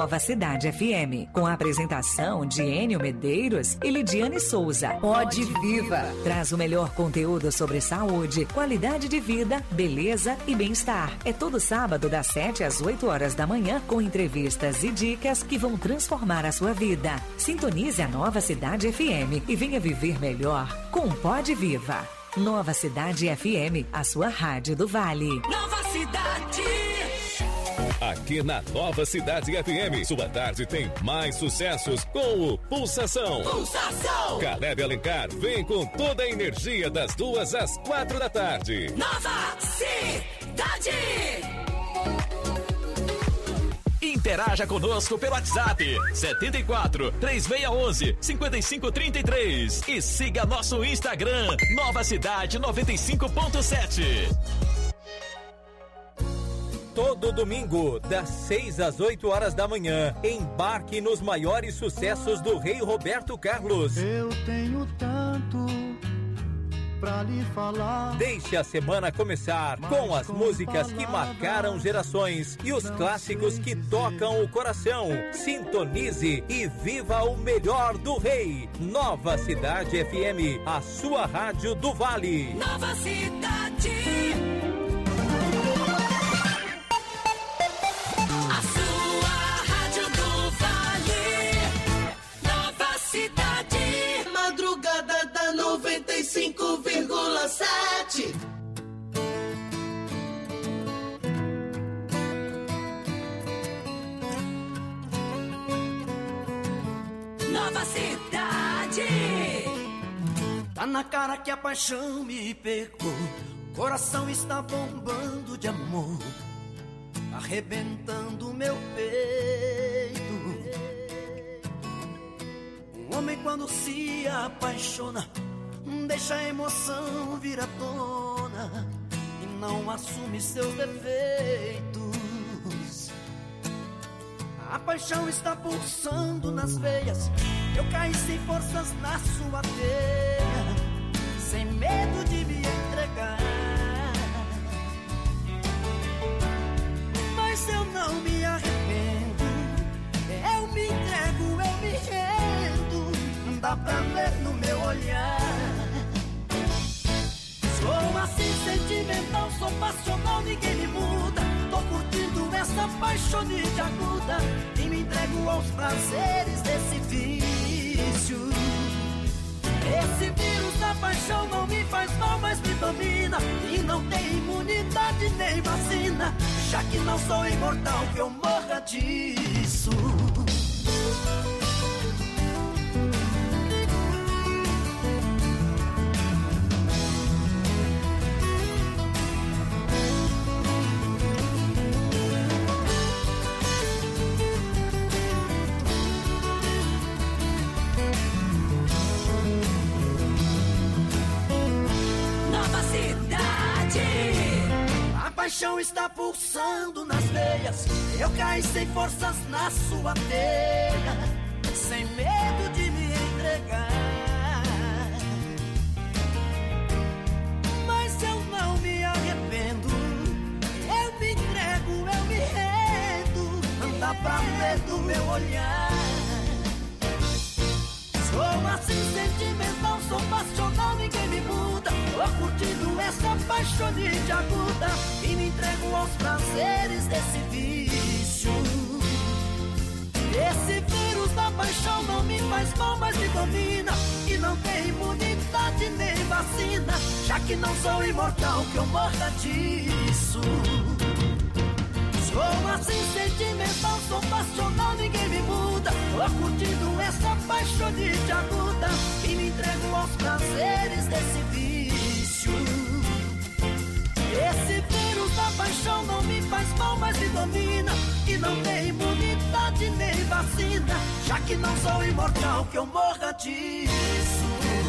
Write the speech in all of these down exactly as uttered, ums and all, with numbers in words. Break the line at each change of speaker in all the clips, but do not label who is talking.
Nova Cidade F M, com a apresentação de Enio Medeiros e Lidiane Souza. Pode Viva traz o melhor conteúdo sobre saúde, qualidade de vida, beleza e bem-estar. É todo sábado das sete às oito horas da manhã, com entrevistas e dicas que vão transformar a sua vida. Sintonize a Nova Cidade F M e venha viver melhor com Pode Viva. Nova Cidade F M, a sua rádio do Vale.
Nova Cidade.
Aqui na Nova Cidade F M, sua tarde tem mais sucessos com o Pulsação.
Pulsação.
Caleb Alencar vem com toda a energia das duas às quatro da tarde.
Nova Cidade.
Interaja conosco pelo WhatsApp setenta e quatro, três seis um um, cinco cinco três três e siga nosso Instagram Nova Cidade noventa e cinco ponto sete.
Todo domingo, das seis às oito horas da manhã, embarque nos maiores sucessos do Rei Roberto Carlos.
Eu tenho tanto pra lhe falar.
Deixe a semana começar com as músicas que marcaram gerações e os clássicos que tocam o coração. Sintonize e viva o melhor do Rei. Nova Cidade F M, a sua rádio do Vale.
Nova Cidade. A sua rádio do Vale. Nova Cidade.
Madrugada da noventa e cinco vírgula sete.
Nova Cidade.
Tá na cara que a paixão me pegou. Coração está bombando de amor, arrebentando meu peito. Um homem quando se apaixona, deixa a emoção vir à tona e não assume seus defeitos. A paixão está pulsando nas veias, eu caí sem forças na sua teia, sem medo de me entregar. Mas eu não me arrependo, eu me entrego, eu me rendo, dá pra ver no meu olhar. Sou assim sentimental, sou passional, ninguém me muda. Tô curtindo essa paixonite aguda e me entrego aos prazeres desse vício. Esse vírus da paixão não me faz mal, mas me domina e não tem imunidade nem vacina. Já que não sou imortal, que eu morra disso. A paixão está pulsando nas veias, eu caí sem forças na sua teia, sem medo de me entregar. Mas eu não me arrependo, eu me entrego, eu me rendo, não dá pra ver do meu olhar. Sou assim sentimental, sou passional, ninguém me muda. Tô curtindo essa paixonite aguda e me entrego aos prazeres desse vício. Esse vírus da paixão não me faz mal, mas me domina e não tem imunidade nem vacina. Já que não sou imortal, que eu morra disso. Sou assim sentimental, sou passional, ninguém me muda. Tô curtindo essa paixonite aguda e me entrego aos prazeres desse vício. Esse vírus da paixão não me faz mal, mas me domina e não tem imunidade nem vacina. Já que não sou imortal, que eu morra disso.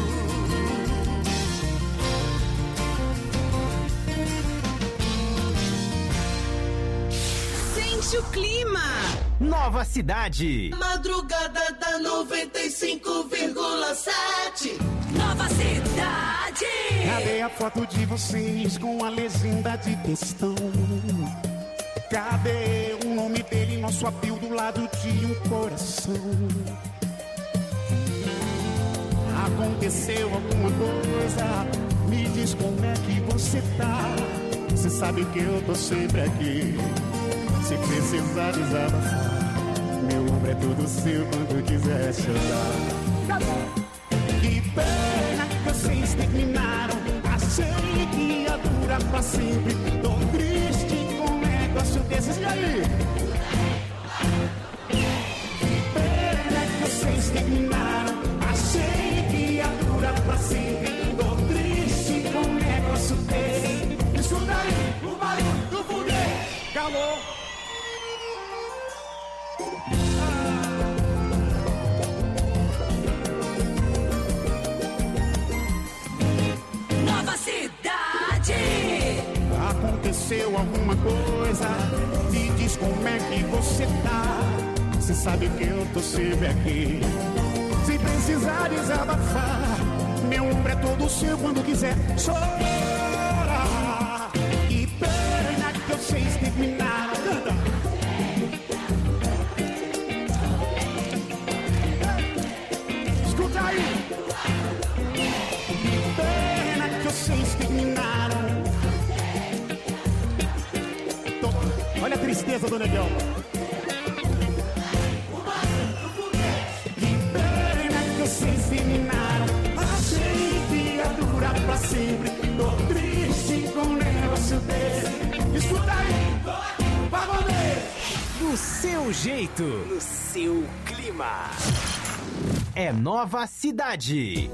Sente o clima. Nova Cidade.
Madrugada da noventa e cinco vírgula sete.
Nova Cidade.
Cadê a foto de vocês com a legenda de textão? Cadê o nome dele, nosso apelido do lado de um coração. Aconteceu alguma coisa, me diz como é que você tá. Você sabe que eu tô sempre aqui, se precisar desabafar. Meu ombro é todo seu quando quiser chorar. Que pena que vocês terminaram, achei que ia durar pra sempre. Tô triste com um negócio desses, e aí? Que pena que vocês terminaram, achei que ia durar pra sempre. Tô triste com um negócio desse. Escuta aí, o barulho do foguete. Calor.
Nova Cidade.
Aconteceu alguma coisa, me diz como é que você tá. Você sabe que eu tô sempre aqui, se precisar desabafar. Meu ombro é todo seu quando quiser chorar. Que pena que vocês terminaram. Canta. Escuta aí. Que pena que vocês terminaram. Tô... Olha a tristeza do negão. Que pena que vocês terminaram, achei que ia durar pra sempre. Tô triste com um negócio desse. Escuta aí, Pavonê.
Do seu jeito, no seu clima. É Nova Cidade.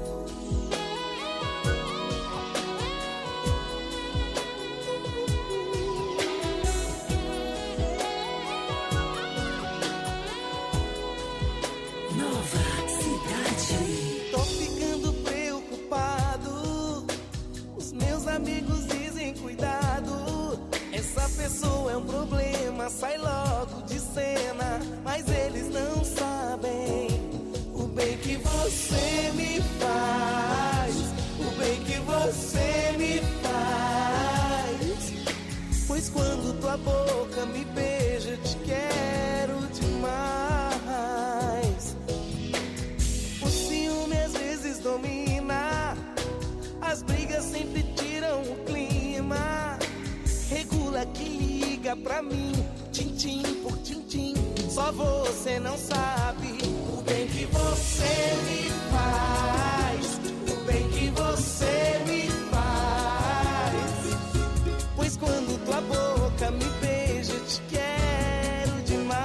Nova Cidade.
Tô ficando preocupado, os meus amigos dizem cuidado. Essa pessoa é um problema, sai logo de cena. Mas eles não sabem o bem que você me faz, o bem que você me faz. Pois quando tua boca me beija, eu te quero demais. O ciúme às vezes domina, as brigas sempre tiram o clima. Regula que liga pra mim, tintim por tintim. Só você não sabe o bem que você me faz, o bem que você me faz. Pois quando tua boca me beija, eu te quero demais.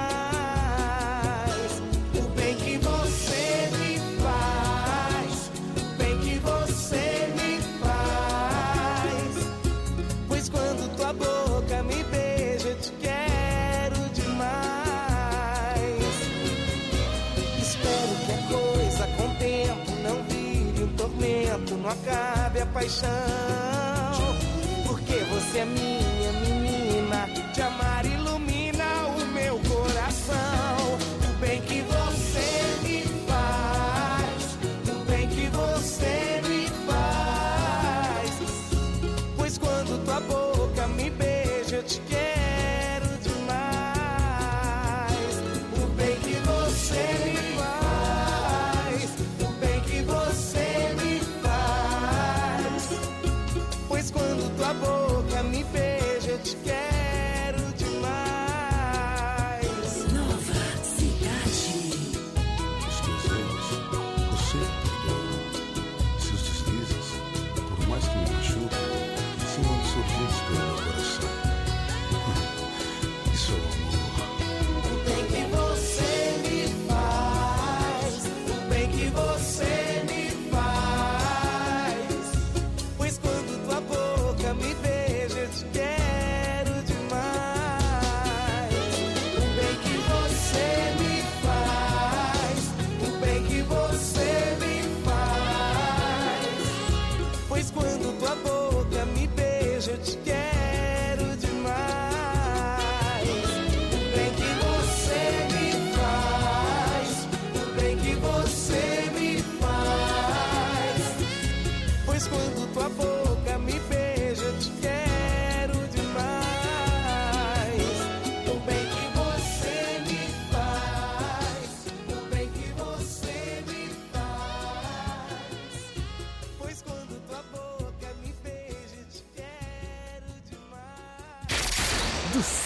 O bem que você me faz, o bem que você me faz. Pois quando tua boca me beija, eu te quero demais. Espero que a coisa com o tempo não vire um tormento, não acabe a paixão. Porque você é minha menina, te amar ilumina o meu coração. O bem que você me faz, o bem que você me faz. Pois quando tua boca me beija, eu te quero demais. O bem que você me faz, o bem que você me faz. Pois quando tua boca me beija,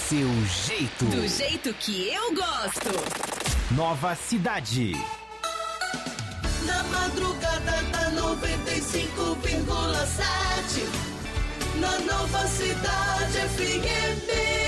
seu jeito.
Do jeito que eu gosto.
Nova Cidade.
Na madrugada da noventa e cinco vírgula sete, na Nova Cidade F M.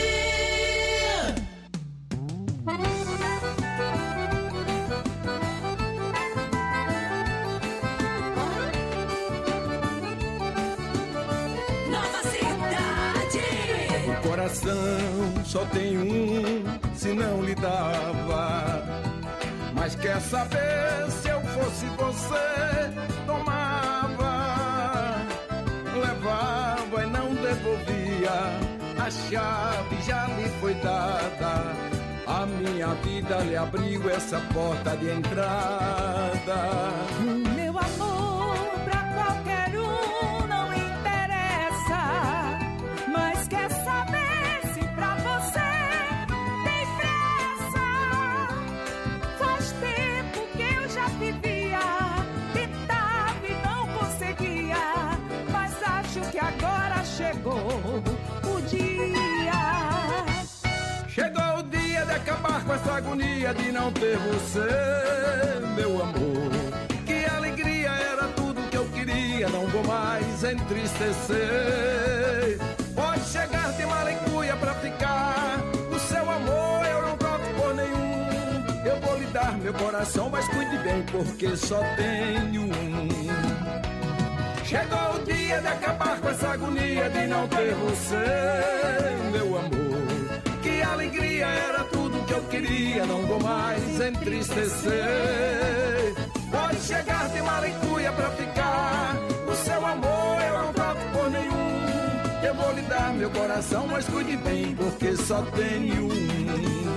Nova Cidade.
O coração só tem um, se não lhe dava. Mas quer saber, se eu fosse você, tomava, levava e não devolvia. A chave já lhe foi dada. A minha vida lhe abriu essa porta de entrada.
Meu amor pra qualquer um não interessa, mas quer saber se pra você tem pressa. Faz tempo que eu já vivia, tentava e não conseguia, mas acho que agora chegou o dia.
Chegou o dia de acabar com essa agonia de não ter você, meu amor. Que alegria, era tudo que eu queria, não vou mais entristecer. Pode chegar de malicuia pra ficar, o seu amor eu não troco por nenhum. Eu vou lhe dar meu coração, mas cuide bem, porque só tenho um. Chegou o dia de acabar com essa agonia de não ter você, meu amor. Que alegria, era tudo que eu queria, não vou mais entristecer. Pode chegar de malicuia pra ficar, o seu amor eu não troco por nenhum. Eu vou lhe dar meu coração, mas cuide bem, porque só tenho um.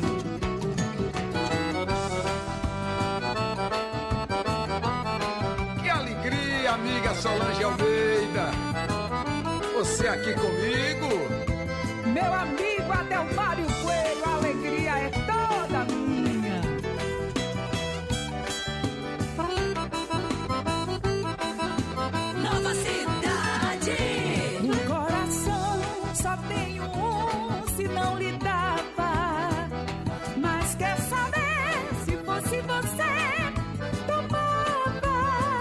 Que alegria, amiga Solange Almeida, você aqui comigo.
Meu amigo Adelmário Coelho, a alegria é toda minha.
Nova Cidade.
No coração só tenho um, se não lhe dava. Mas quer saber, se fosse você, tomava,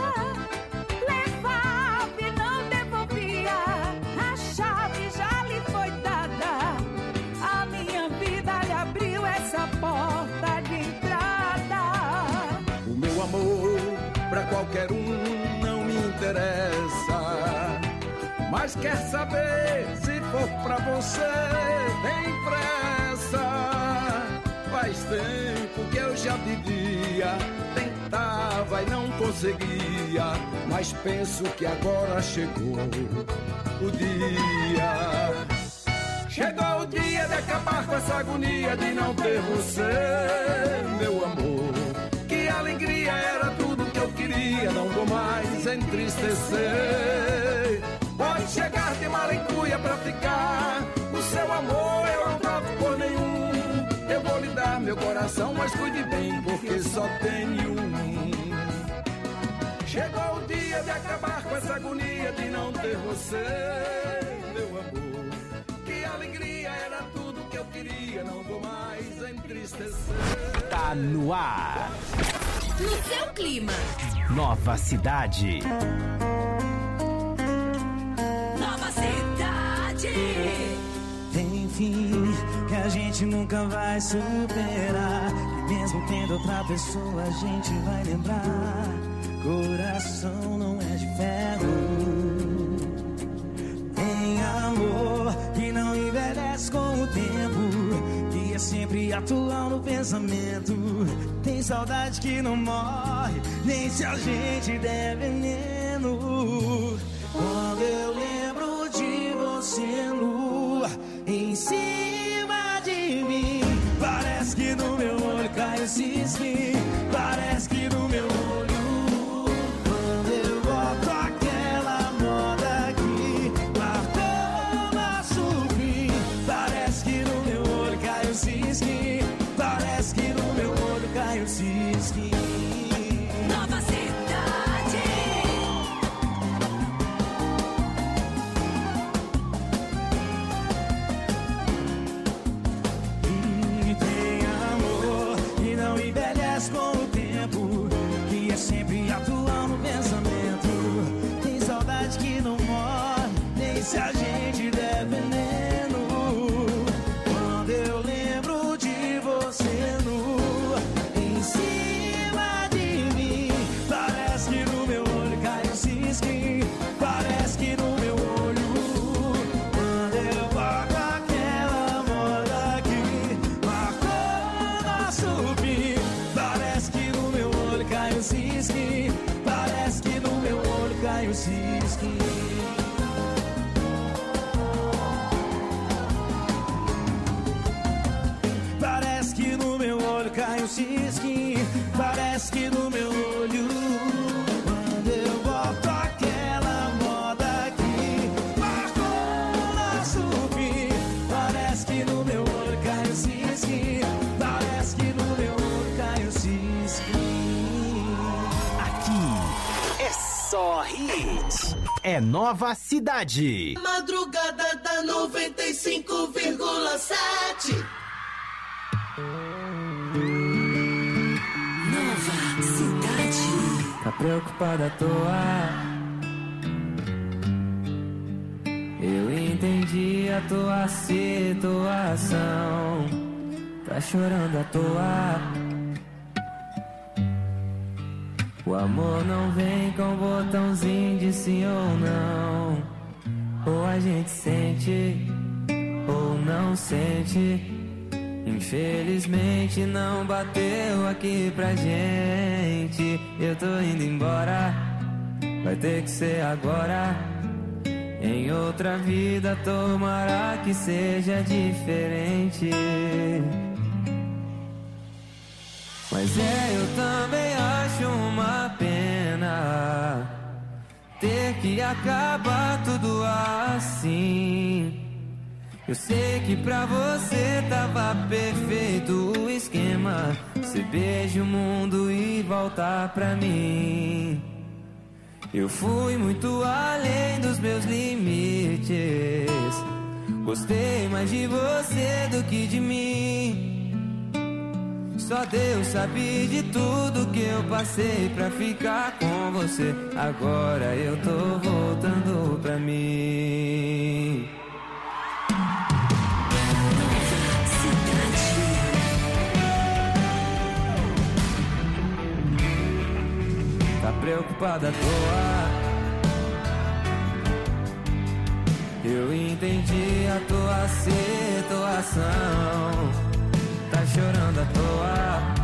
levava e não devolvia. A chave já lhe foi dada. A minha vida lhe abriu essa porta de entrada.
O meu amor pra qualquer um não me interessa, mas quer saber, se for pra você, tem pressa. Faz tempo que eu já vivia, tentava e não conseguia, mas penso que agora chegou o dia. Chegou o dia de acabar com essa agonia de não ter você, meu amor. Que alegria, era tudo que eu queria, não vou mais entristecer. Pode chegar de malicuia pra ficar, o seu amor eu não troco por nenhum. Eu vou lhe dar meu coração, mas cuide bem, porque só tenho um. Chegou o dia de acabar com essa agonia de não ter você, meu amor. Que alegria, era tudo que eu queria, não vou mais entristecer.
Tá no ar.
No seu clima.
Nova Cidade.
Nova Cidade.
Tem fim que a gente nunca vai superar, e mesmo tendo outra pessoa a gente vai lembrar. Coração não é de ferro, tem amor que não envelhece com o tempo, que é sempre atual no pensamento. Tem saudade que não morre, nem se a gente der veneno. Quando eu lembro de você nua em cima de mim, parece que no meu olho cai o cisne, parece que no meu olho. Quando eu boto aquela moda que marcou nosso fim, parece que no meu olho cai o cisne, parece que no meu olho cai o cisne.
Nova Cidade.
cisque. Parece que no meu olho cai um cisque. Parece que no meu olho, quando eu boto aquela moda que marcou nosso fim. Parece que no meu olho cai um cisque. Parece que no meu olho cai um cisque.
Aqui é só hit. É Nova Cidade.
Madrugada da noventa e cinco vírgula sete.
Nova Cidade.
Tá preocupada à toa? Eu entendi a tua situação. Tá chorando à toa? O amor não vem com botãozinho de sim ou não. Ou a gente sente, ou não sente. Infelizmente não bateu aqui pra gente. Eu tô indo embora, vai ter que ser agora. Em outra vida tomara que seja diferente. Mas é, eu também acho uma pena ter que acabar tudo assim. Eu sei que pra você tava perfeito o esquema. Você beija o mundo e volta pra mim. Eu fui muito além dos meus limites. Gostei mais de você do que de mim. Só Deus sabe de tudo que eu passei pra ficar com você. Agora eu tô voltando pra mim. Tá preocupada à toa? Eu entendi a tua situação. Tá chorando à toa?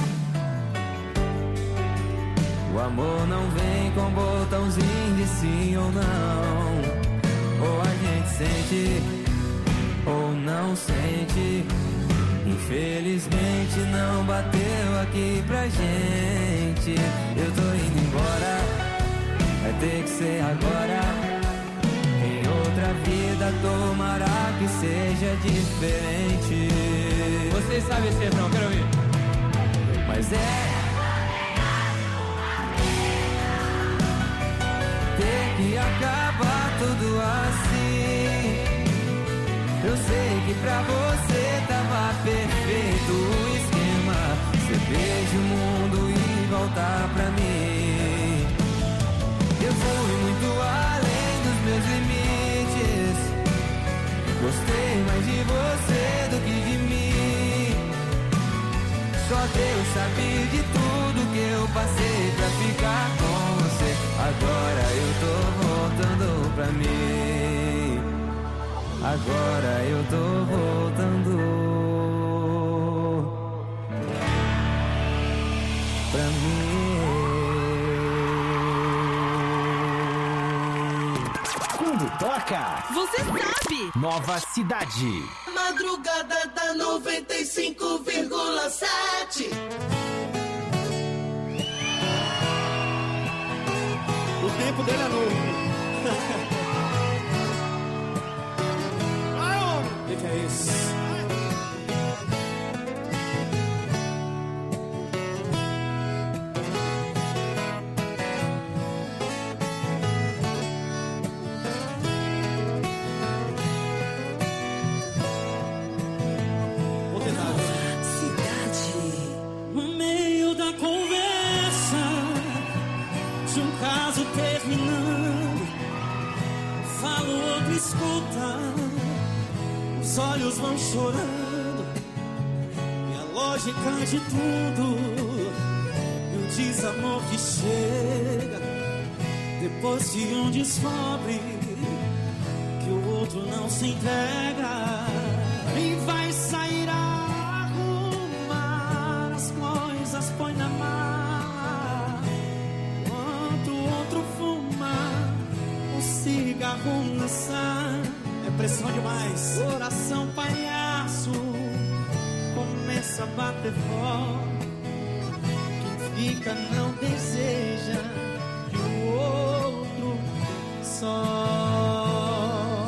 O amor não vem com botãozinho de sim ou não. Ou a gente sente, ou não sente. Infelizmente não bateu aqui pra gente. Eu tô indo embora, vai ter que ser agora. Em outra vida tomara que seja diferente.
Vocês sabem esse refrão, quero ouvir.
Mas é ter que acabar tudo assim. Eu sei que pra você tava perfeito o esquema. Você beija o mundo e volta pra mim. Eu fui muito além dos meus limites. Gostei mais de você do que de mim. Só Deus sabe de tudo que eu passei pra ficar com você. Agora eu tô voltando pra mim. Agora eu tô voltando pra mim.
Quando toca,
você sabe.
Nova Cidade.
Madrugada da noventa e cinco vírgula sete.
O tempo dele é novo.
O que, que é isso?
No meio da conversa de um caso terminando, fala o outro escuta, os olhos vão chorando, e a lógica de tudo, e o desamor que chega depois que um descobre que o outro não se entrega e vai sair a arrumar as coisas, põe na mala enquanto o outro fuma.
passar, é pressão demais. Coração palhaço começa a bater forte. Quem fica não deseja que o outro só.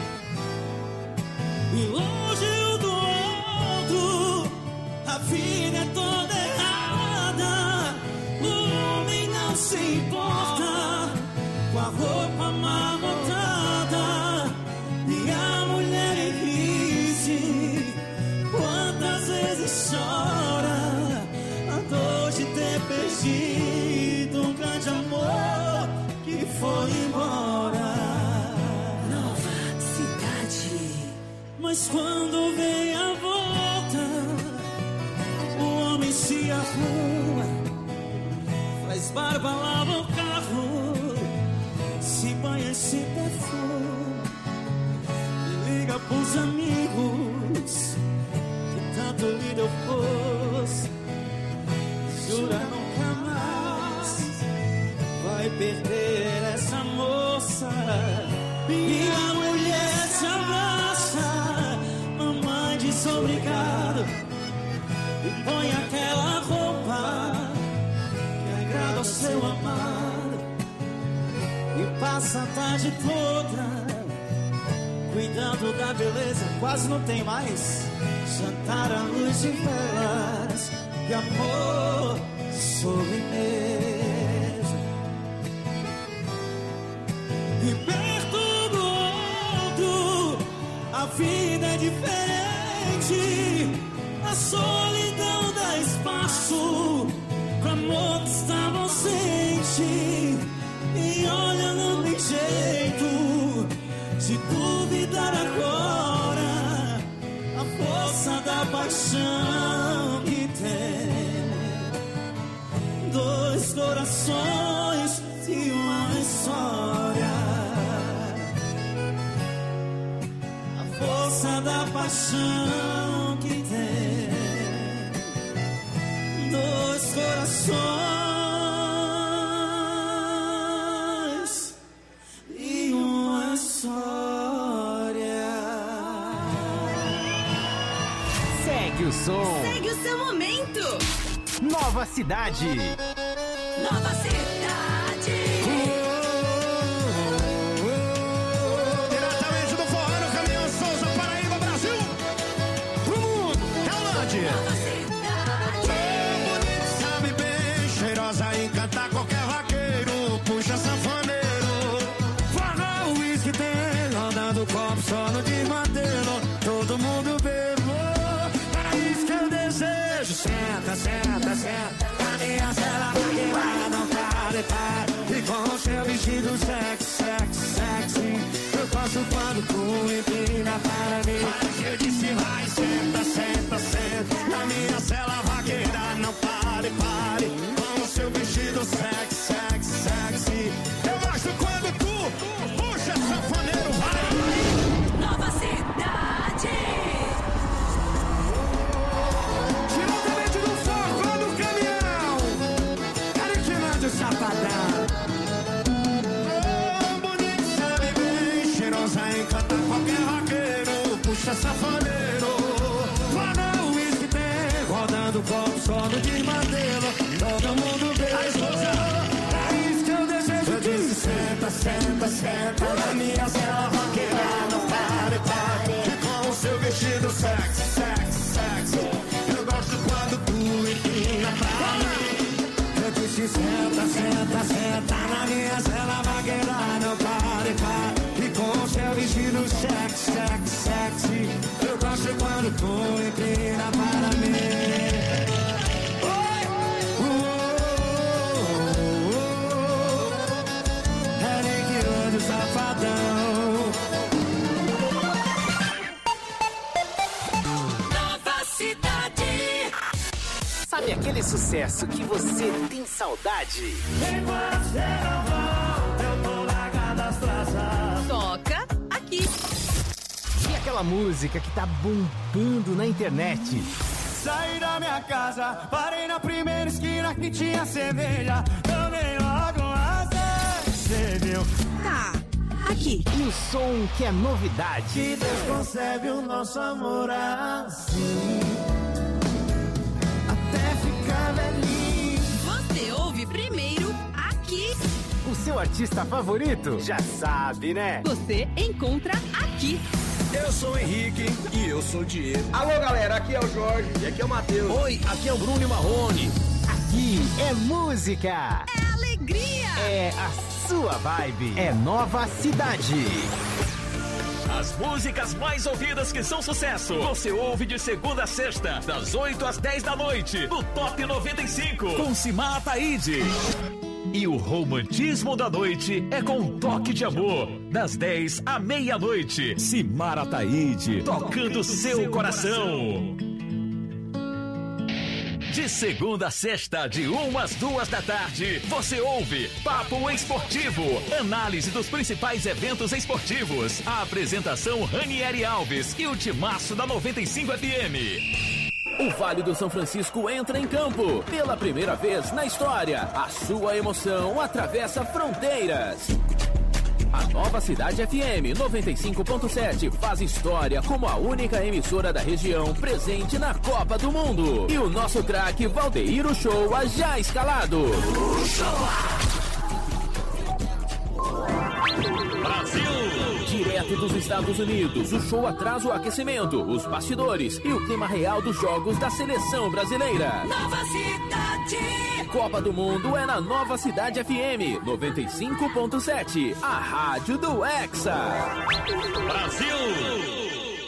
E longe do outro, a vida é toda errada. O homem não se importa com a roupa mal botada e a mulher em crise. Quantas vezes chora a dor de ter perdido um grande amor que foi embora.
Nova cidade.
Mas quando vem a volta, o homem se arruma, faz barba, lava o carro, se banha e se perfuma, liga pros amigos que tanto lhe deu força, jura nunca mais vai perder essa moça. E a mulher se abraça, mamãe diz obrigado e põe aquela roupa que agrada ao seu amado e passa a tarde toda cuidando da beleza. Quase não tem mais jantar à luz de velas e amor sobremesa. E perto do outro a vida é diferente. A solidão dá espaço pro amor que estava ausente. E olha, não tem jeito de duvidar agora a força da paixão que tem. Dois corações e uma história. A força da paixão que tem. Dois corações e uma história.
Segue o som.
Segue o seu momento.
Nova cidade.
Nova cidade.
Diretamente do forró no Caminhão Souza, Paraíba, Brasil. Pro mundo, Tailândia.
Nova cidade.
Bonita, sabe bem, cheirosa em cantar qualquer vaqueiro. Puxa sanfoneiro. Forró, o uísque tem, rodando o copo só no desmantelo. Todo mundo bebou, é isso que eu desejo. Senta, senta, senta. Na minha cela vai queimar, não pare, pare. E com o seu vestido sexy, sexy, sexy. Eu gosto quando tu empina para mim. Mas eu disse vai, senta, senta, senta. Na minha cela vaqueira, não pare, pare. Com o seu vestido sexy, sexy, sexy. Eu gosto quando tu puxa sanfoneiro, vai.
Nova cidade.
Diretamente do forró do Caminhão, Cariquinândia, Chapadão. Oh, bonito, sabe bem, cheirosa em cantar qualquer vaqueiro. Puxa sanfoneiro, forró, uísque tem, rodando o copo só no desmantelo. Todo mundo vê a esposa, é isso que eu desejo. Eu disse senta, senta, senta. Na minha cela vaqueira, não pare, pare. E com o seu vestido sexy, sexy, sexy. Eu gosto quando tu empina pra mim. Eu disse senta, senta, senta. Na minha cela vaqueira, não pare, pare. E com o seu vestido sexy, sexy, sexy. Eu gosto quando tu empina para mim. Safadão.
Nova cidade.
Sabe aquele sucesso que você tem saudade?
Enquanto você não volta, eu tô largado as traças.
Toca aqui.
E aquela música que tá bombando na internet?
Saí da minha casa, parei na primeira esquina que tinha cerveja. Tomei logo uma, você viu?
Tá, aqui.
E o som que é novidade.
Que Deus concebe o nosso amor assim, até ficar velhinho.
Você ouve primeiro aqui.
O seu artista favorito? Já sabe, né?
Você encontra aqui.
Eu sou o Henrique e eu sou o Diego.
Alô, galera, aqui é o Jorge e aqui é o Matheus.
Oi, aqui é o Bruno e Marrone.
Aqui é música.
É alegria.
É a sua vibe. É Nova Cidade.
As músicas mais ouvidas que são sucesso. Você ouve de segunda a sexta, das oito às dez da noite, no Top noventa e cinco, com Simar Ataíde. E o romantismo da noite é com um toque de amor. Das dez à meia-noite, Simar Ataíde, tocando seu coração. De segunda a sexta, de uma às duas da tarde, você ouve Papo Esportivo, análise dos principais eventos esportivos. A apresentação Ranieri Alves e o timaço da noventa e cinco F M. O Vale do São Francisco entra em campo. Pela primeira vez na história, a sua emoção atravessa fronteiras. A Nova Cidade F M noventa e cinco ponto sete faz história como a única emissora da região presente na Copa do Mundo. E o nosso craque Valdeir Uchoa já escalado. Brasil! Direto dos Estados Unidos, o show traz o aquecimento, os bastidores e o clima real dos jogos da seleção brasileira.
Nova Cidade!
Copa do Mundo é na Nova Cidade F M noventa e cinco ponto sete, a rádio do Hexa. Brasil!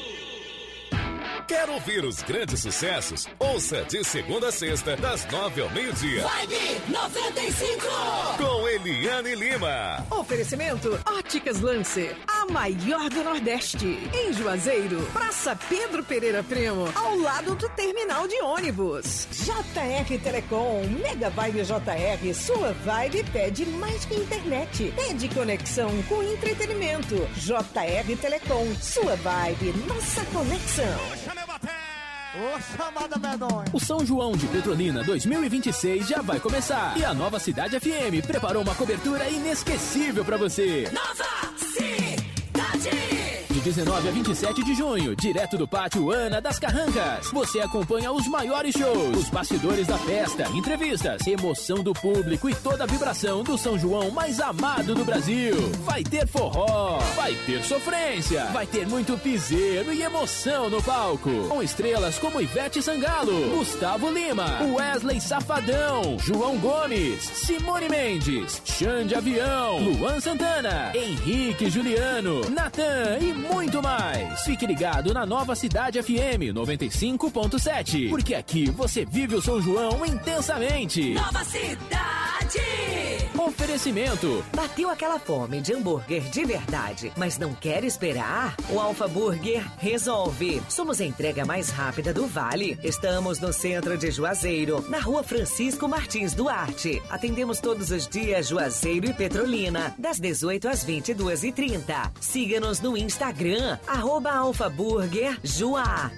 Quer ouvir os grandes sucessos? Ouça de segunda a sexta, das nove ao meio-dia.
Vibe noventa e cinco!
Com Eliane Lima.
Oferecimento Óticas Lancer, a maior do Nordeste. Em Juazeiro, Praça Pedro Pereira Primo, ao lado do terminal de ônibus. J R Telecom, Mega Vibe J R, sua vibe pede mais que internet. Pede conexão com entretenimento. J R Telecom, sua vibe, nossa conexão.
Ô, chamada medonha.
O São João de Petrolina dois mil e vinte e seis já vai começar. E a Nova Cidade F M preparou uma cobertura inesquecível pra você.
Nova Cidade!
De dezenove a vinte e sete de junho, direto do pátio Ana das Carrancas. Você acompanha os maiores shows, os bastidores da festa, entrevistas, emoção do público e toda a vibração do São João mais amado do Brasil. Vai ter forró, vai ter sofrência, vai ter muito piseiro e emoção no palco. Com estrelas como Ivete Sangalo, Gustavo Lima, Wesley Safadão, João Gomes, Simone Mendes, Xande Avião, Luan Santana, Henrique Juliano, Natan e muito mais. Fique ligado na Nova Cidade F M noventa e cinco ponto sete, porque aqui você vive o São João intensamente.
Nova Cidade!
Oferecimento.
Bateu aquela fome de hambúrguer de verdade, mas não quer esperar? O Alfa Burger resolve. Somos a entrega mais rápida do Vale. Estamos no centro de Juazeiro, na rua Francisco Martins Duarte. Atendemos todos os dias Juazeiro e Petrolina, das dezoito às vinte e duas e trinta. Siga-nos no Instagram, arroba Alfa Burger Juá.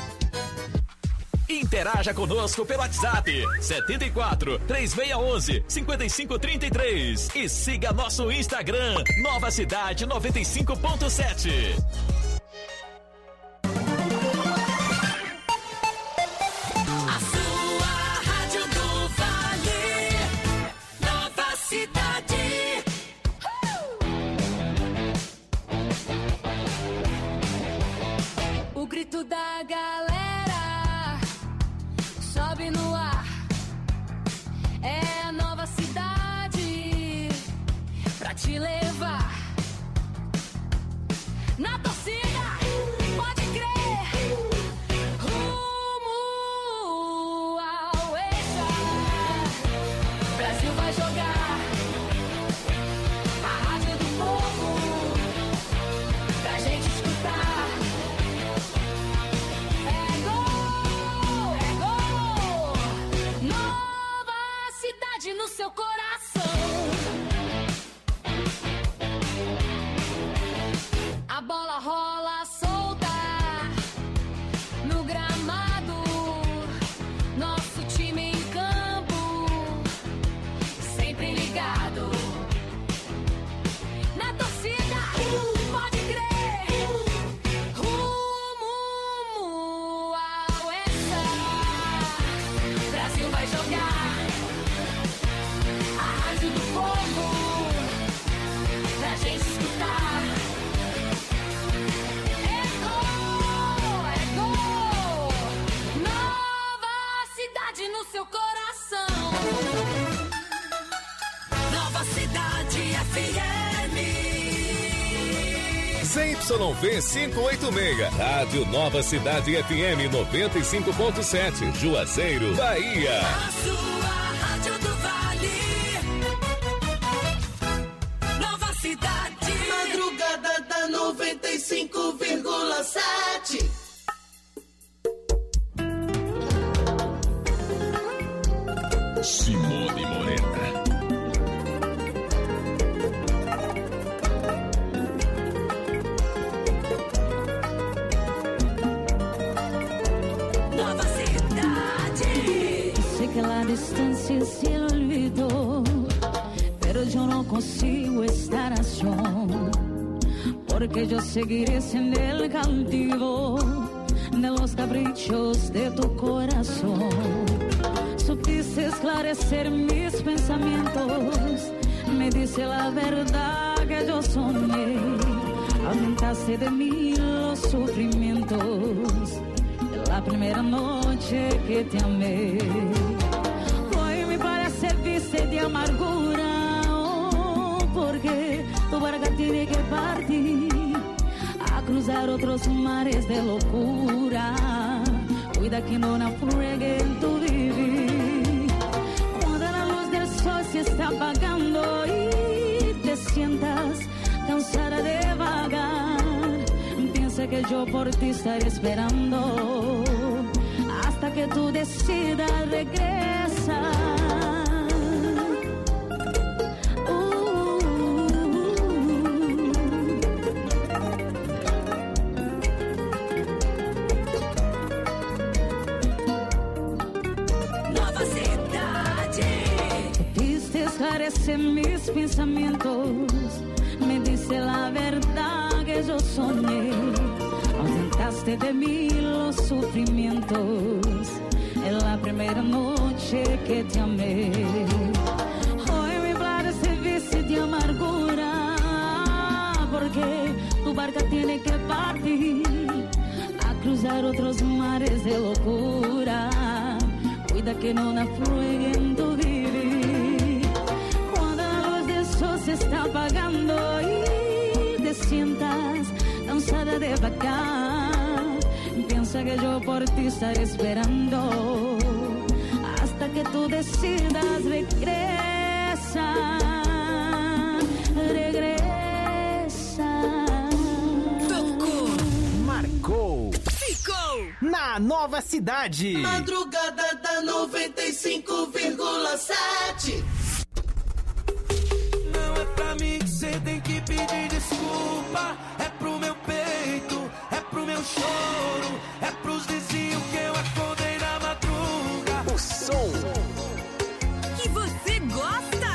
Interaja conosco pelo WhatsApp setenta e quatro, três seis um um, cinco cinco três três e siga nosso Instagram Nova Cidade noventa e cinco ponto sete.
A sua rádio do Vale, Nova Cidade. O grito da galera sobe no ar, é a Nova Cidade pra te levar na torcida, pode crer, rumo ao Hexa. Brasil vai jogar a rádio do povo pra gente escutar. No seu coração, a bola rola solta no gramado, nosso time em campo, sempre ligado na torcida.
Z Y V quinhentos e oitenta e seis, Rádio Nova Cidade F M noventa e cinco ponto sete, Juazeiro, Bahia.
A sua Rádio do Vale. Nova Cidade.
Madrugada da noventa e cinco vírgula sete.
Simone Morena.
Nova Cidade.
Sé que la distancia es el olvido, pero yo no consigo estar a solo, porque yo seguiré siendo el cautivo de los caprichos de tu corazón. Supiste esclarecer mis pensamientos, me dice la verdad que yo soñé, aumentaste de mí los sufrimientos de la primera noche que te amé. Hoy mi parece viste de amargura, oh, porque tu barca tiene que partir a cruzar otros mares de locura. Cuida que no naufrague en tu vivir. Cuando la luz del sol se está apagando y te sientas cansada de vagar, piensa que yo por ti estaré esperando hasta que tú decidas regresar. Esclarece mis pensamientos, me dice la verdad que yo soñé, ausentaste de mí los sufrimientos en la primera noche que te amé. Hoy mi plan se viste de amargura, porque tu barca tiene que partir a cruzar otros mares de locura. Cuida que no naufrague en tu vivir. Cuando la luz del sol se está apagando y te sientas cansada de vagar, piensa que yo por ti estaré esperando hasta que tú decidas regresar. Regresa.
Tocou. Marcou. Ficou. Na Nova Cidade.
Madrugada da noventa e cinco vírgula sete.
Não é pra mim que cê tem que pedir desculpa. É pro meu peito, é pro meu choro, é pros vizinhos que eu acordei na madruga.
O som
que você gosta.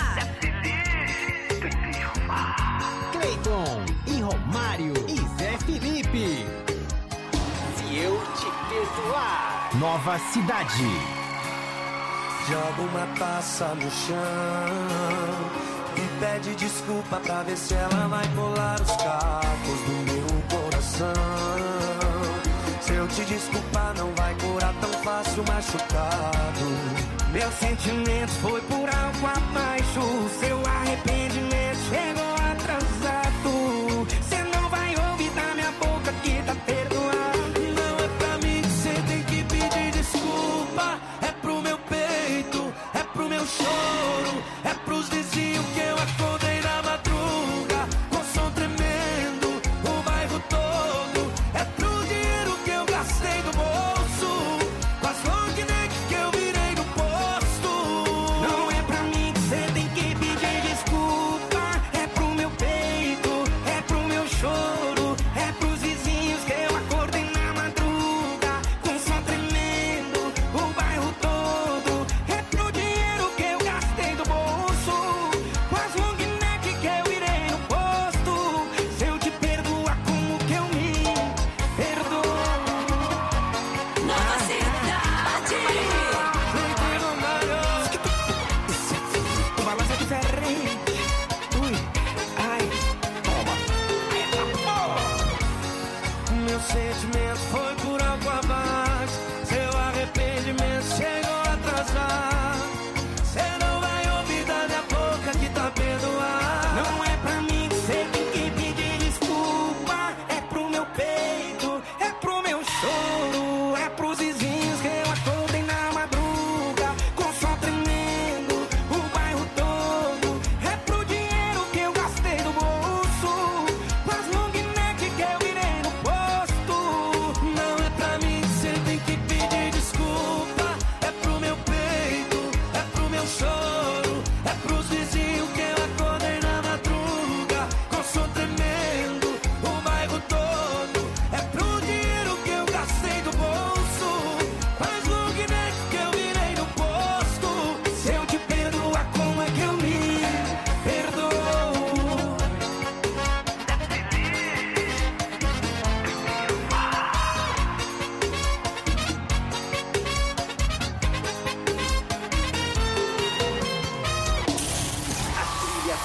Cleiton e Romário e Zé Felipe. Se eu te perdoar. Nova Cidade.
Joga uma taça no chão e pede desculpa pra ver se ela vai colar os cacos do meu coração. Se eu te desculpar não vai curar tão fácil machucado. Meu sentimento foi por algo abaixo. Seu arrependimento chegou atrasado. Cê não vai ouvir da minha boca que tá perdoado. Não é pra mim que cê tem que pedir desculpa. É pro meu peito, é pro meu choro, é pros vizinhos que eu acordei na madruga com som tremendo, o bairro todo. É pro dinheiro que eu gastei do bolso, com as long neck que eu virei no posto. Não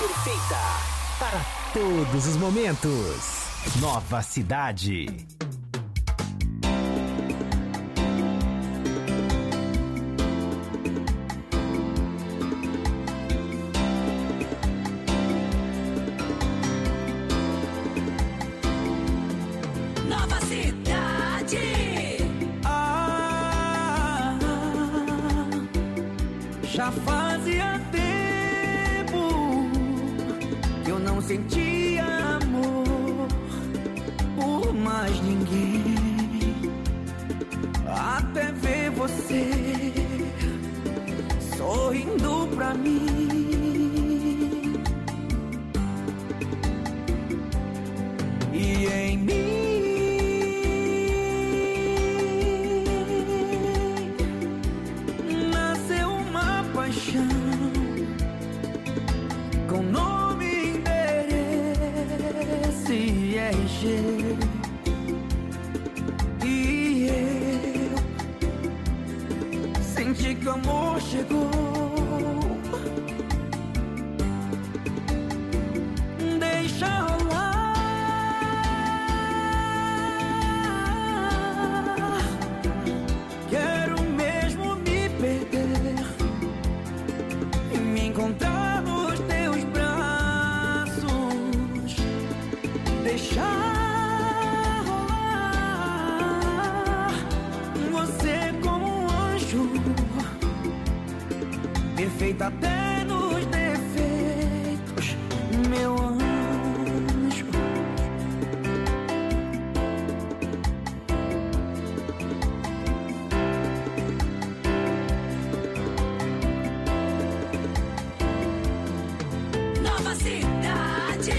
perfeita para todos os momentos. Nova Cidade.
Nova Cidade.
Ah, já fazia tempo que eu não sentia amor por mais ninguém, até ver você sorrindo pra mim e em mim nasceu uma paixão com nome, endereço e R G. E eu senti que o amor chegou. Deixa rolar. Quero mesmo me perder e me encontrar nos teus braços. Deixar rolar. Você como um anjo, perfeita até nos defeitos, meu anjo.
Nova Cidade.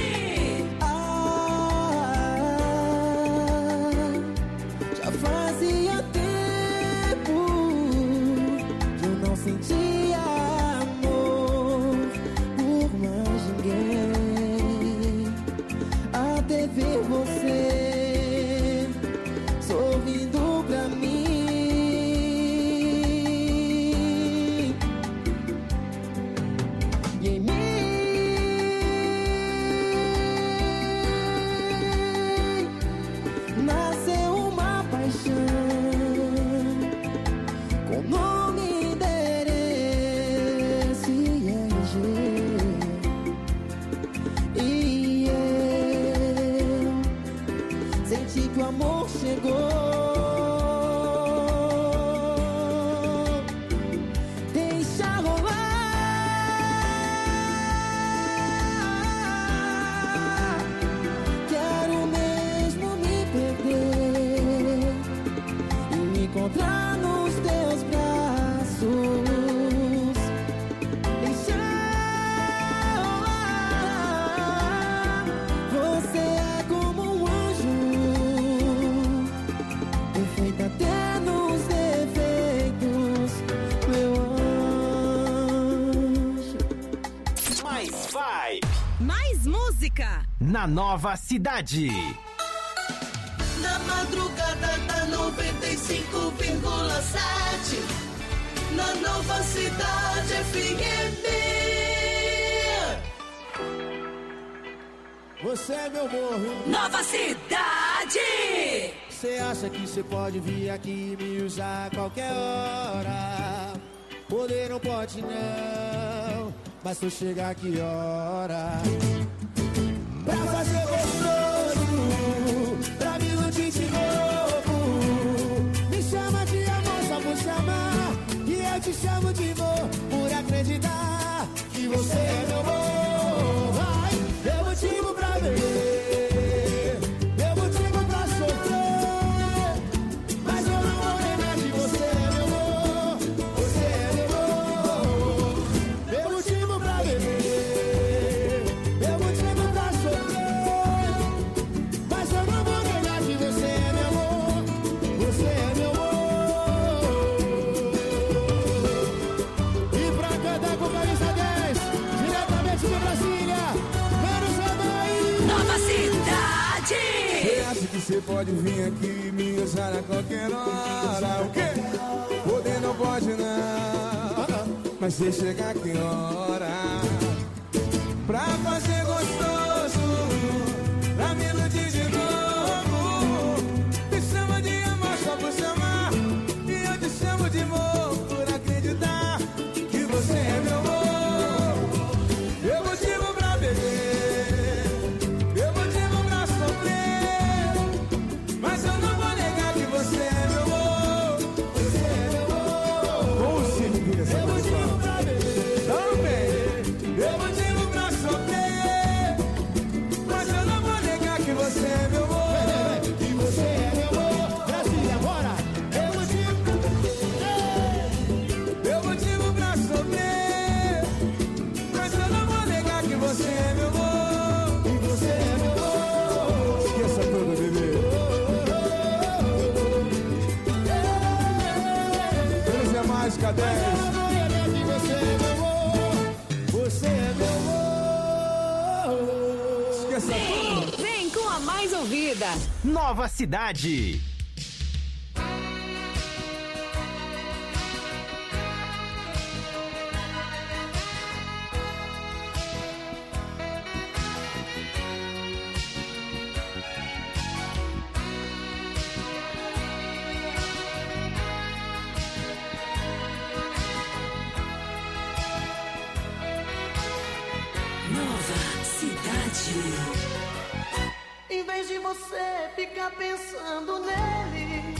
Já fazia tempo que eu não sentia amor por mais ninguém, até ver você sorrindo pra mim e em mim nasceu uma paixão com nome, endereço e R G. E eu senti que o amor chegou. Deixa rolar. Quero mesmo me perder e me encontrar nos teus braços. Deixar rolar. Você é como um anjo, perfeita até nos defeitos, meu anjo.
Mais vibe
Mais música.
na Nova Cidade.
Na madrugada da noventa e cinco vírgula sete, na Nova Cidade F M.
Você é meu morro.
Nova Cidade.
Você acha que você pode vir aqui e me usar a qualquer hora? Poder não pode não, mas se eu chegar que hora? Pra fazer gostoso, pra me iludir de novo. Me chama de amor só por chamar, e eu te chamo de amor por acreditar que você é meu amor. Ai, meu motivo pra beber, meu motivo pra sofrer, mas eu não vou negar que você é meu amor. Você é meu amor. Meu motivo pra beber, meu motivo pra sofrer, mas eu não vou negar que você é meu amor. Você é meu amor. E pra cantar com camisa dez, diretamente de Brasília, menos a Bahia.
Nova Cidade.
Você acha que você pode vir aqui e me usar a qualquer hora? O quê? Poder não pode não, mas você chegar que hora?
pra fazer gostoso, pra me iludir de novo. Me chama de amor só por chamar, e eu te chamo de amor por acreditar que você é meu amor. Eu motivo pra beber, eu motivo pra sofrer, mas eu não vou negar que você é meu amor. Você é meu amor. Como se liga essa eu motivo pra beber também, eu motivo pra sofrer, mas eu não vou negar que você é meu amor. Que você é meu amor. Brasília, bora. Eu motivo pra beber, eu motivo pra sofrer, mas eu não vou negar que você é meu amor. Que você é meu amor. Esqueça tudo, bebê. Feliz é mais, cadê? Você é meu amor. Você é meu amor. Esqueça tudo.
Vem com a mais ouvida.
Nova Cidade.
Nova Cidade.
Em vez de você ficar pensando nele,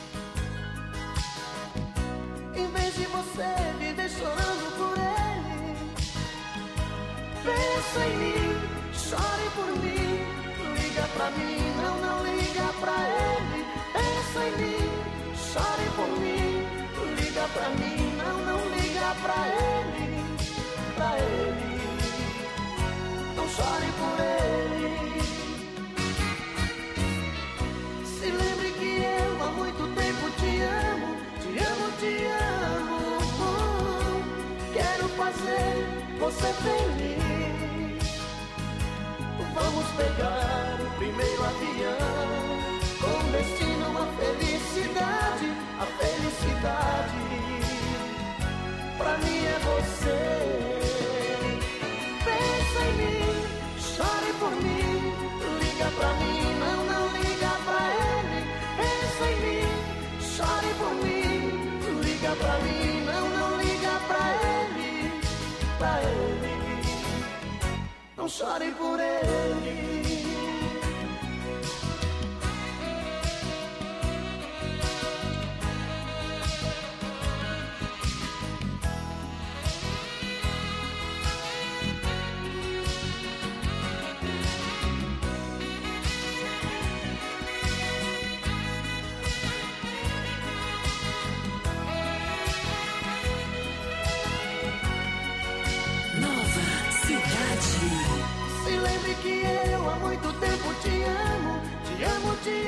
em vez de você viver chorando por ele, pensa em mim, chore por mim, liga pra mim, não, não liga pra ele. Pensa em mim, chore por mim, liga pra mim, não, não liga pra ele, pra ele, não chore por ele. Se lembre que eu há muito tempo te amo, te amo, te amo. Quero fazer você feliz. Vamos pegar o primeiro avião, com destino à felicidade, a felicidade. Pra mim é você. Pensa em mim, chore por mim, liga pra mim, não, não liga pra ele. Pensa em mim, chore por mim, liga pra mim, não, não liga pra ele, pra ele, não chore por ele. Se lembre que eu há muito tempo te amo, te amo, te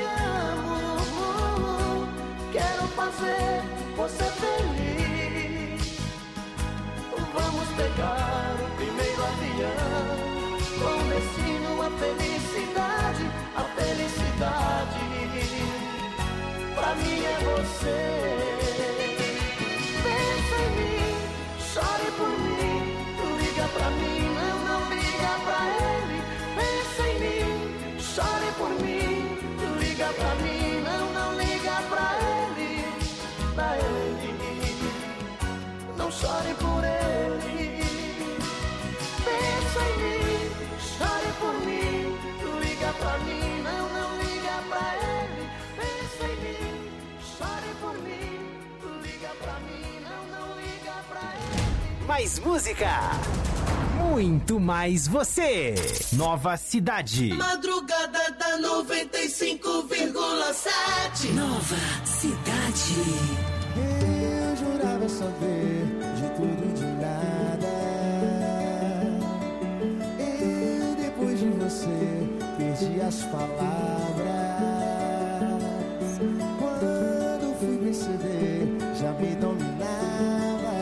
amo. Quero fazer você feliz. Vamos pegar o primeiro avião, com destino à felicidade, a felicidade. Pra mim é você. Pensa em mim, chore por mim, liga pra mim, não, não liga pra ele. Pensa em mim, chore por mim, liga pra mim, não, não liga pra ele, pra ele, não chore por ele. Pensa em mim, chore por mim, liga pra mim, não, não liga pra ele. Pensa em mim, chore por mim, liga pra mim, não, não liga pra ele.
Mais música, muito mais você. Nova Cidade.
Madrugada da noventa e cinco vírgula sete. Nova Cidade.
Eu jurava saber de tudo e de nada. Eu, depois de você, perdi as palavras. Quando fui perceber, já me dominava.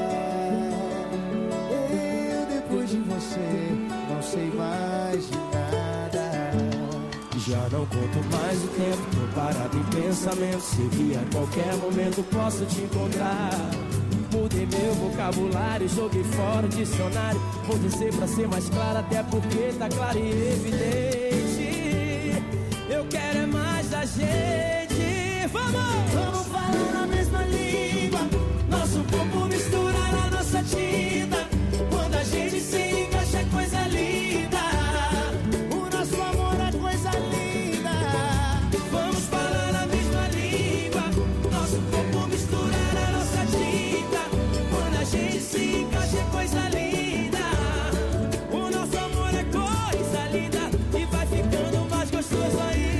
Eu, depois de você, não sei mais de nada. Já não conto mais o tempo, tô parado em pensamento. Sei que a qualquer momento posso te encontrar.
Mudei meu vocabulário, joguei fora o dicionário. Vou dizer pra ser mais claro, até porque tá claro e evidente. Eu quero é mais da gente. Vamos!
Vamos falar na mesma língua, nosso corpo misturar a nossa tinta. Quando a gente se encaixa é coisa linda. O nosso amor é coisa linda.
Vamos falar na mesma língua, nosso corpo misturar a nossa tinta. Quando a gente se encaixa é coisa linda. O nosso amor é coisa linda e vai ficando mais gostoso ainda.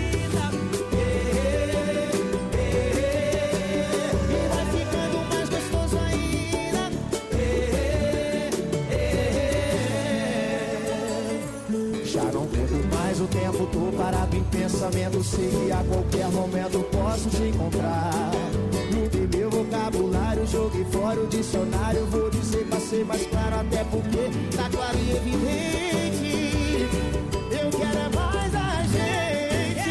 O tempo tô parado em pensamento, sei que a qualquer momento posso te encontrar. Mudei meu vocabulário, joguei fora o dicionário. Vou dizer pra ser mais claro, até porque tá claro e evidente. Eu quero é mais a gente.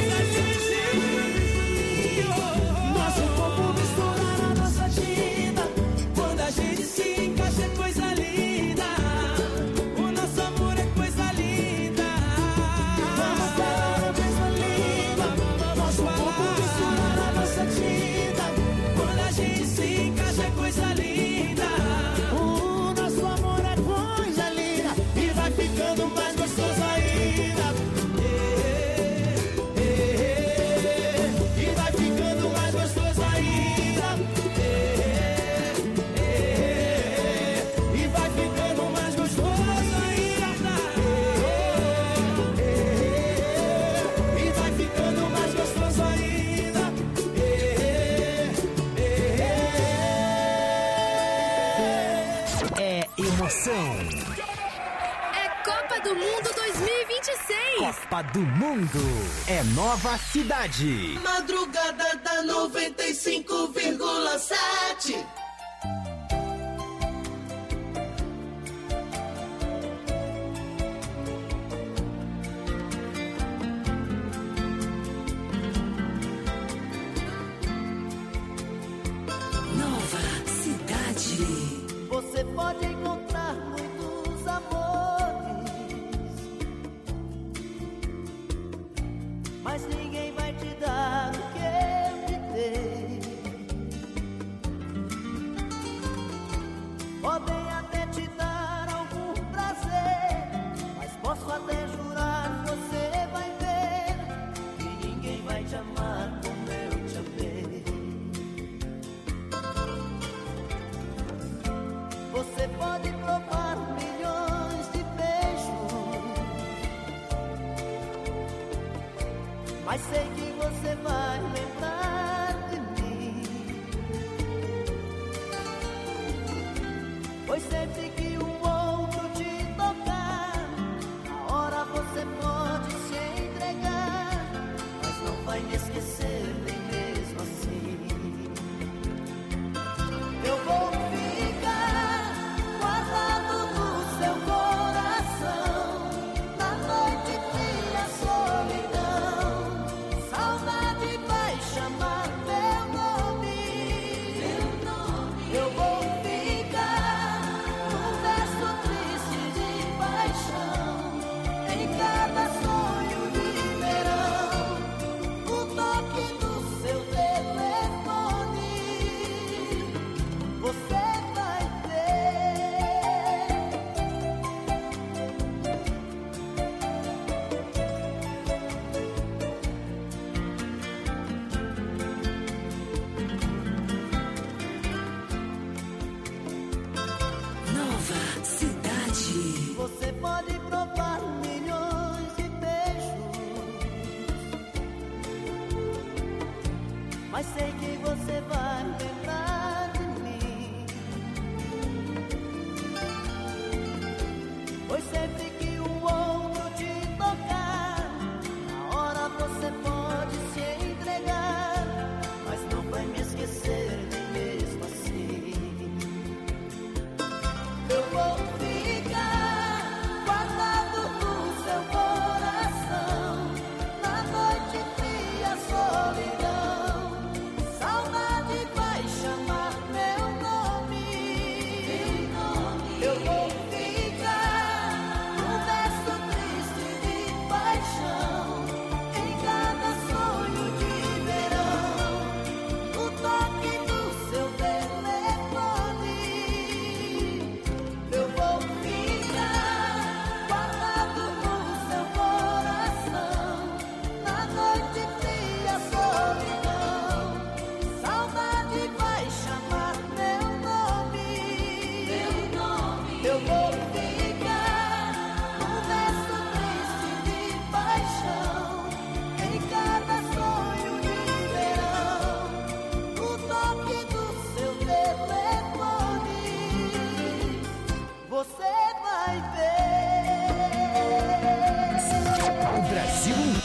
Nosso corpo misturar a nossa tinta.
Quando a gente se encaixa é coisa linda. O nosso amor é coisa linda.
Vamos falar a mesma língua, nosso corpo misturar a nossa tinta.
Quando a gente se encaixa é coisa linda.
O nosso amor é coisa linda e vai ficando mais gostoso ainda. E vai ficando mais gostoso ainda. E vai ficando mais gostoso ainda. E vai ficando mais gostoso ainda.
É emoção.
É Copa do Mundo dois mil e vinte e seis.
Copa do Mundo é Nova Cidade.
Madrugada da noventa e cinco vírgula sete.
Nova Cidade.
Você pode encontrar muitos amores, mas ninguém vai te dar o que eu te dei. Podem até te dar algum prazer, mas posso até jurar, você vai ver que ninguém vai te amar como eu te amei. Você pode provar milhões de beijos, mas sei que você vai lembrar de mim. Pois sempre que um outro te tocar, na hora você pode se entregar, mas não vai me esquecer nem mesmo assim. Eu vou ficar guardado no seu coração, na noite fria, solidão. Saudade vai chamar meu nome. Eu vou ficar num verso triste de paixão, em cada sonho de verão, o toque do seu telefone. Você vai ver.
Nova Cidade.
Você pode provar milhões de beijos, mas sei que você vai lembrar de mim. Pois sempre que um outro te tocar, na hora você pode se entregar, mas não vai me esquecer nem mesmo assim. Eu vou ficar guardado no seu coração, na noite fria, solidão. Saudade vai chamar meu nome.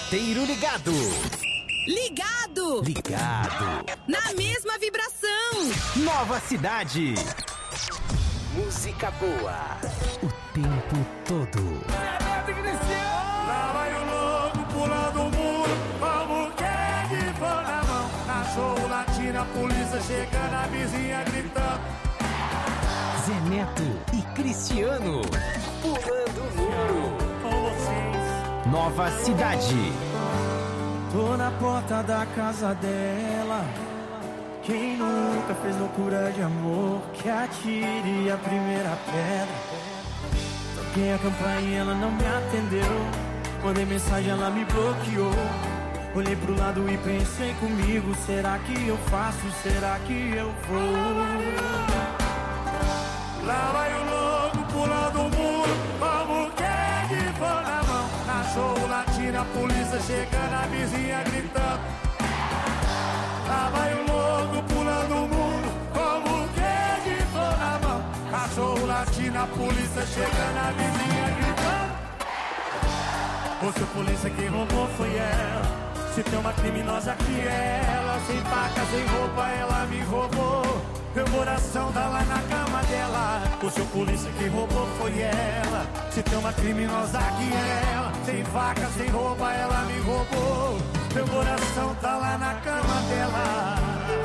Porteiro ligado.
Ligado!
Ligado.
Na mesma vibração.
Nova Cidade. Música boa. O tempo todo.
Lá vai o louco pulando o muro, como quem de pão na mão. Cachorro latindo, a polícia chegando, a vizinha gritando.
Zé Neto e Cristiano. Pulando o muro.
Com vocês.
Nova Cidade.
Tô na porta da casa dela. Quem nunca fez loucura de amor, que atire a primeira pedra. Toquei a campainha, ela não me atendeu. Mandei mensagem, ela me bloqueou. Olhei pro lado e pensei comigo, será que eu faço, será que eu vou?
Lá vai o louco pulando o muro, como quem de pão na mão. Cachorro latindo, a polícia chegando, a vizinha gritando. Lá vai o louco pulando o muro, como quem de pão na mão. Cachorro latindo, a polícia chegando, a vizinha gritando. Você polícia, quem roubou foi ela. Se tem uma criminosa que é ela. Sem faca, sem roupa, ela me roubou. Meu coração tá lá na cama dela. O seu polícia que roubou foi ela. Se tem uma criminosa que é ela. Sem faca, sem roupa, ela me roubou. Meu coração tá lá na cama dela.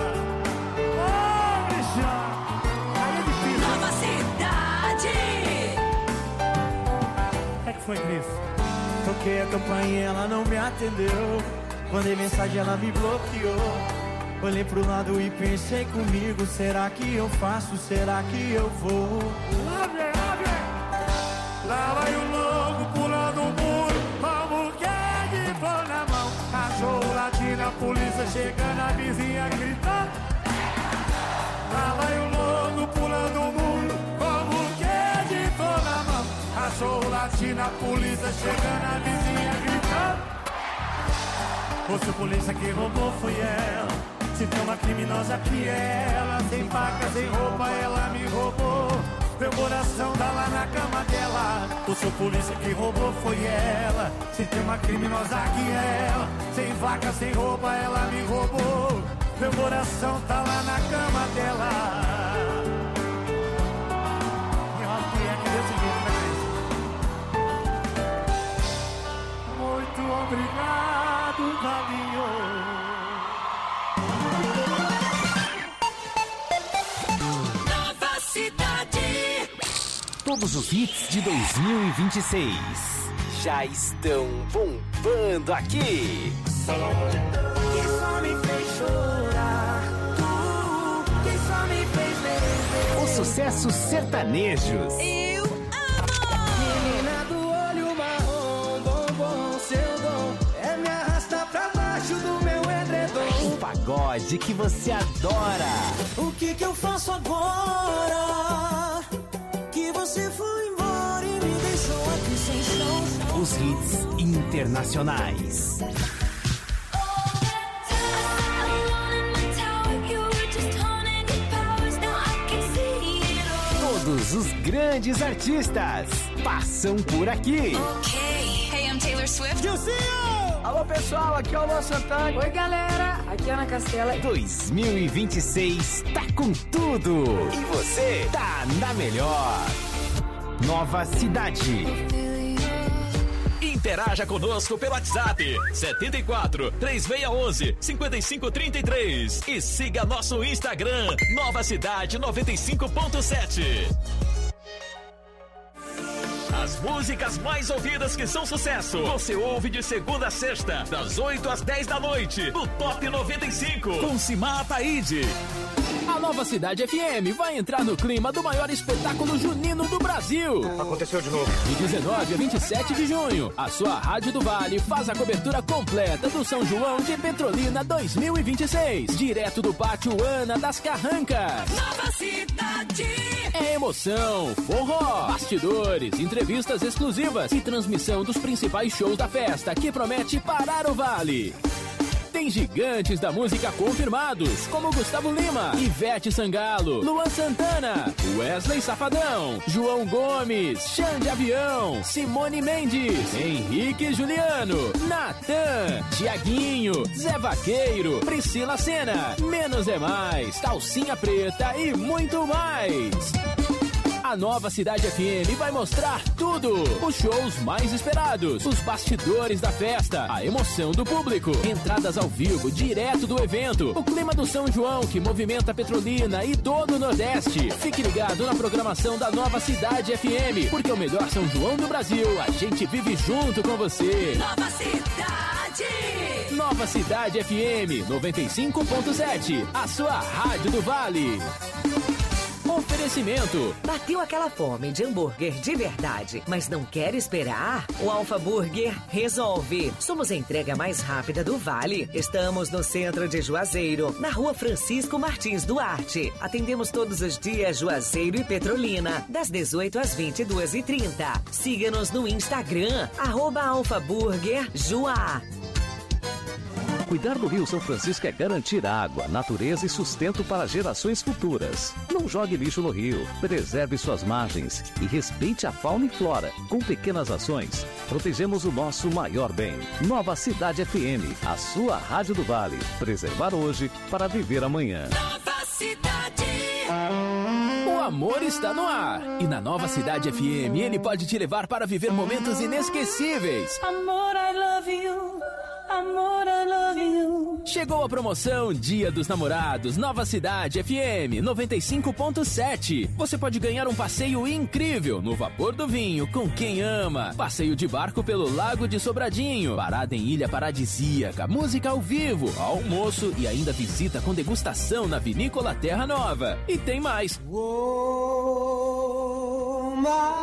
Ô, Cristiano, aí é difícil.
Nova Cidade.
O que é que foi, Cris?
Toquei a campainha, ela não me atendeu. Mandei mensagem, ela me bloqueou. Olhei pro lado e pensei comigo, será que eu faço, será que eu vou?
Lá vem, lá vem. Lá vai o louco pulando o muro, como quem de pão na mão. Cachorro latindo, a polícia chegando, a vizinha gritando. Lá vai o louco pulando o muro, como quem de pão na mão. Cachorro latindo, a polícia chegando, a vizinha gritando. Você polícia que roubou foi ela. Se tem uma criminosa que é ela. Sem faca, sem roupa, ela me roubou. Meu coração tá lá na cama dela. O seu polícia que roubou foi ela. Se tem uma criminosa que é ela. Sem faca, sem roupa, ela me roubou. Meu coração tá lá na cama dela. E olha que é que desse jeito, né, Cris? Muito obrigado, caminhão.
Todos os hits de dois mil e vinte e seis já estão bombando aqui.
Quem só me fez chorar, tu, quem só me fez beber.
Os sucessos sertanejos.
Eu amo!
Menina do olho marrom, bombom, seu dom é me arrastar pra baixo do meu edredom.
O pagode que você adora.
O que que eu faço agora? Que você foi embora e me deixou aqui sem chão.
Os hits internacionais. Todos os grandes artistas passam por aqui.
Ok. Hey, I'm Taylor Swift.
Alô, pessoal, aqui é o Luan Santana.
Oi, galera, aqui é Ana Castela.
dois mil e vinte e seis tá com tudo. E você tá na melhor. Nova Cidade.
Interaja conosco pelo WhatsApp setenta e quatro, três seis um um, cinco cinco três três e siga nosso Instagram Nova Cidade noventa e cinco ponto sete. As músicas mais ouvidas que são sucesso, você ouve de segunda a sexta, das oito às dez da noite, no Top noventa e cinco, com Simar Ataíde.
A Nova Cidade F M vai entrar no clima do maior espetáculo junino do Brasil.
Aconteceu de novo.
De dezenove a vinte e sete de junho, a sua Rádio do Vale faz a cobertura completa do São João de Petrolina dois mil e vinte e seis, direto do Pátio Ana das Carrancas.
Nova Cidade.
É emoção, forró, bastidores, entrevistas exclusivas e transmissão dos principais shows da festa que promete parar o Vale. Tem gigantes da música confirmados, como Gustavo Lima, Ivete Sangalo, Luan Santana, Wesley Safadão, João Gomes, Xande Avião, Simone Mendes, Henrique Juliano, Natan, Tiaguinho, Zé Vaqueiro, Priscila Sena, Menos é Mais, Calcinha Preta e muito mais. A Nova Cidade F M vai mostrar tudo. Os shows mais esperados, os bastidores da festa, a emoção do público, entradas ao vivo direto do evento, o clima do São João que movimenta Petrolina e todo o Nordeste. Fique ligado na programação da Nova Cidade F M, porque o melhor São João do Brasil, a gente vive junto com você.
Nova Cidade!
Nova Cidade F M noventa e cinco ponto sete, a sua rádio do Vale. Oferecimento.
Bateu aquela fome de hambúrguer de verdade, mas não quer esperar? O Alfa Burger resolve. Somos a entrega mais rápida do Vale. Estamos no centro de Juazeiro, na rua Francisco Martins Duarte. Atendemos todos os dias Juazeiro e Petrolina, das dezoito às vinte e duas e trinta. Siga-nos no Instagram, arroba Alfa Burger Juá.
Cuidar do Rio São Francisco é garantir água, natureza e sustento para gerações futuras. Não jogue lixo no rio, preserve suas margens e respeite a fauna e flora. Com pequenas ações, protegemos o nosso maior bem. Nova Cidade F M, a sua rádio do Vale. Preservar hoje para viver amanhã.
Nova Cidade.
O amor está no ar. E na Nova Cidade F M, ele pode te levar para viver momentos inesquecíveis.
Amor, I love you. Amor, I love you.
Chegou a promoção Dia dos Namorados, Nova Cidade F M noventa e cinco ponto sete. Você pode ganhar um passeio incrível no Vapor do Vinho com quem ama. Passeio de barco pelo Lago de Sobradinho. Parada em Ilha Paradisíaca. Música ao vivo, almoço e ainda visita com degustação na Vinícola Terra Nova. E tem mais.